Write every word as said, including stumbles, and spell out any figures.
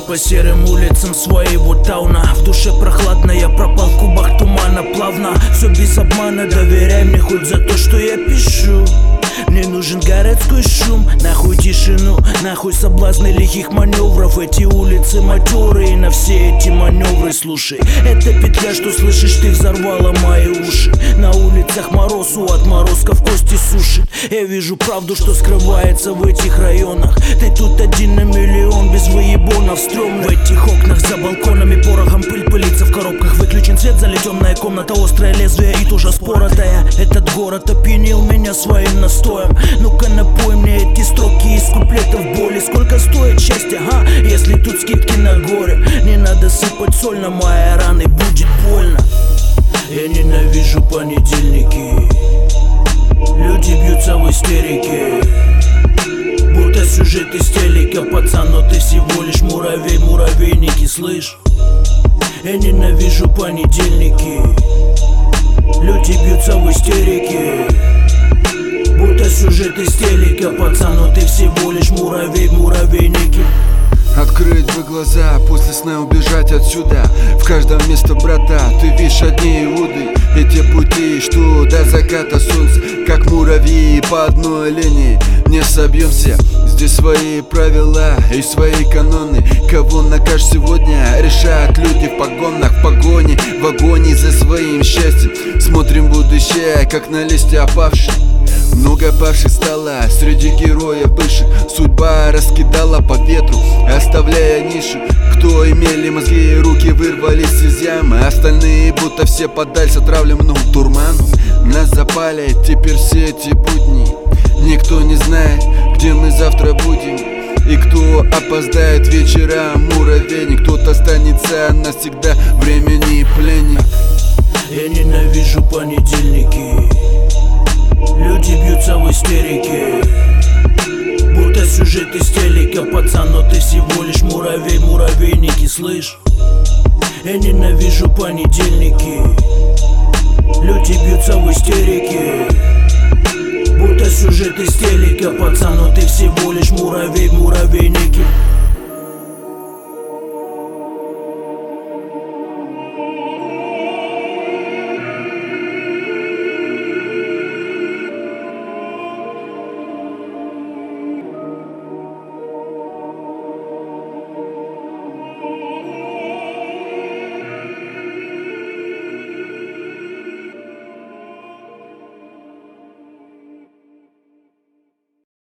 по серым улицам своего тауна. В душе прохладно, я пропал в кубах тумана плавно. Все без обмана, доверяй мне хоть за то, что я пишу. Мне нужен городской шум, нахуй тишину, нахуй соблазны лихих маневров. Эти улицы матерые, на все эти маневры слушай. Это петля, что слышишь, ты взорвала мои уши. На улицах мороз, у отморозков кости сушит. Я вижу правду, что скрывается в этих районах. Ты тут один на миллион, без выебонов стрёмных. В этих окнах за балконами порохом пыль пылится в коробках. Выключен свет, залетенная комната, острое лезвие и тоже споротая. Этот город опьянил меня своим настоем. Ну-ка напой мне эти строки из куплетов боли. Сколько стоит счастье, а? Если тут скидки на горе. Не надо сыпать соль на мои раны, будет больно. Я ненавижу понедельники. Люди бьются в истерике, будто сюжет из телека. Пацан, но ты всего лишь муравей, муравейники, слышь? Я ненавижу понедельники. Люди бьются в истерике, будто сюжет из телека. Пацан, но ты всего лишь муравей, муравейники. Открыть бы глаза, после сна убежать отсюда. В каждом место, брата, ты видишь одни иуды. Эти пути, что до заката солнца, как муравьи по одной линии не собьемся. Здесь свои правила и свои каноны. Кого накажешь сегодня, решают люди в погонах, в погоне, в агонии за своим счастьем. Смотрим будущее, как на листе опавших. Много павших стало среди героев бывших. Судьба раскидала по ветру, оставляя ниши. Кто имели мозги и руки, вырвались из ямы. Остальные будто все поддались отравленному дурману. Нас запали теперь все эти будни. Никто не знает, где мы завтра будем. И кто опоздает вечером, муравейник. Кто-то останется навсегда времени пленник. Я ненавижу понедельники. Люди бьются в истерике, будто сюжет из телека. Пацан, но ты всего лишь муравей, муравейники, слышь? Я ненавижу понедельники. Люди бьются в истерике, будто сюжет из телека. Пацан, но ты всего лишь муравей, муравейники.